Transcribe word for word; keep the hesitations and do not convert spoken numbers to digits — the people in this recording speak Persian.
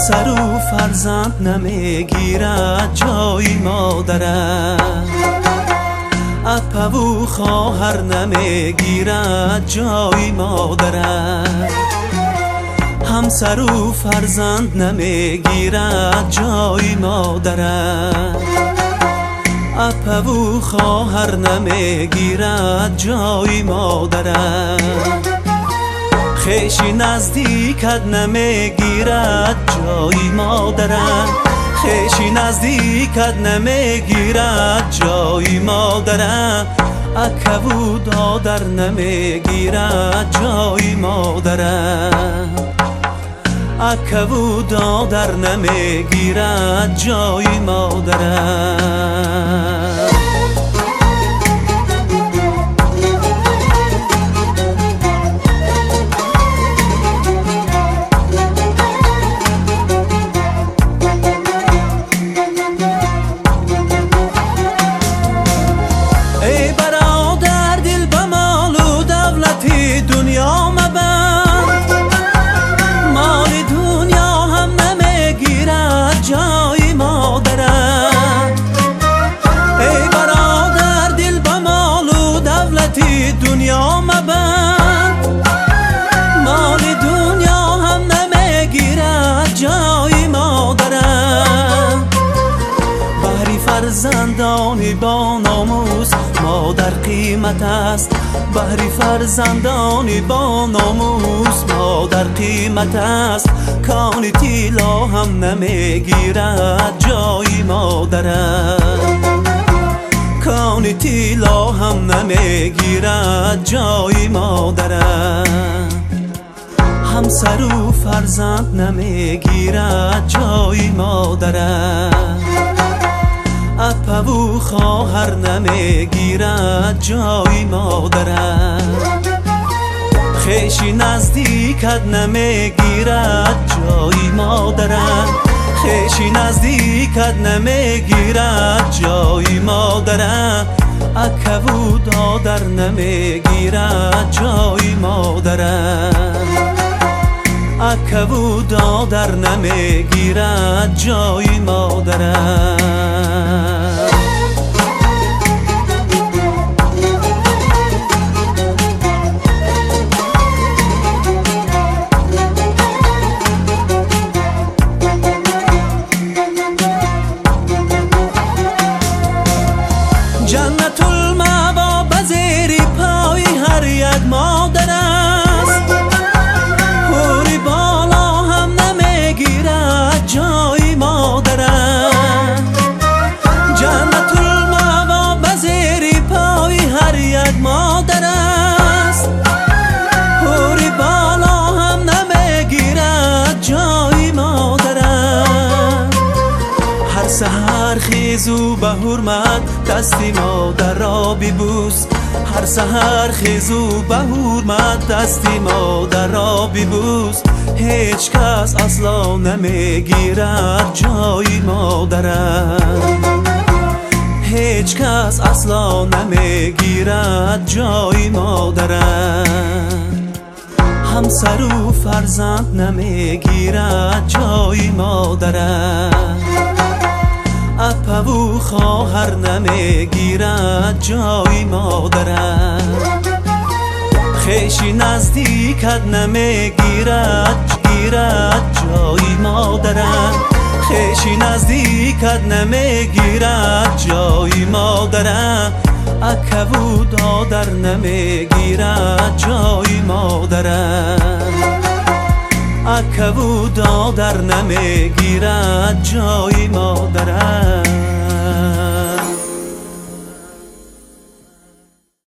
همسر و فرزند نمیگیرد جای مادرم، اپا و خواهر نمیگیرد جای مادرم. همسر و فرزند نمیگیرد جای مادرم، اپا و خواهر نمیگیرد جای مادرم. خویشی نزدیکت نمیگیرد جای مادرم، خویشی نزدیکت نمیگیرد جای مادرم. اکا و دادر نمیگیرد جای مادرم، اکا و دادر نمیگیرد جای مادرم. دنیا مبند، مال دنیا هم نمیگیرد جای مادرم. ای برادر دل به مال و دولتی دنیا مبند، مال دنیا هم نمیگیرد جای مادرم. بهری فرزندانی با ناموس مادر قیمت است، بهری فرزندانی با ناموس مادر قیمت است. کان طلا هم نمیگیرد جای مادرم، کان طلا هم نمیگیرد جای مادرم. همسر و فرزند نمیگیرد جای مادرم، اپا و خواهر نمیگیرد جای مادرم. خویشی نزدیکت نمیگیرد جای مادرم، خویشی نزدیکت نمیگیرد جای مادرم. اکا و دادر نمیگیرد جای مادرم، اکا و دادر نمیگیرد جای مادرم. جنت المأوا به زیر پای هر یک مادر است، حوری بالا هم نمیگیرد جای مادرم. جنت المأوا به زیر پای هر یک مادر است، حوری بالا هم نمیگیرد جای مادرم. هر سحر خیزو به حرمت دستی مادر را ببوس، هر سحر خیزو به حرمت دستی مادر را ببوس. هیچ کس اصلا نمیگیرد جای مادرم، هیچ کس اصلا نمیگیرد جای مادرم. همسر و فرزند نمیگیرد جای مادرم، اپا و خواهر نمیگیرد جای مادرم. خویشی نزدیکت نمیگیرد گیرد جای مادرم، خویشی نزدیکت نمیگیرد جای مادرم. اکا و دادر نمیگیرد جای مادرم، اکا و دادر نمیگیرد جای مادرم.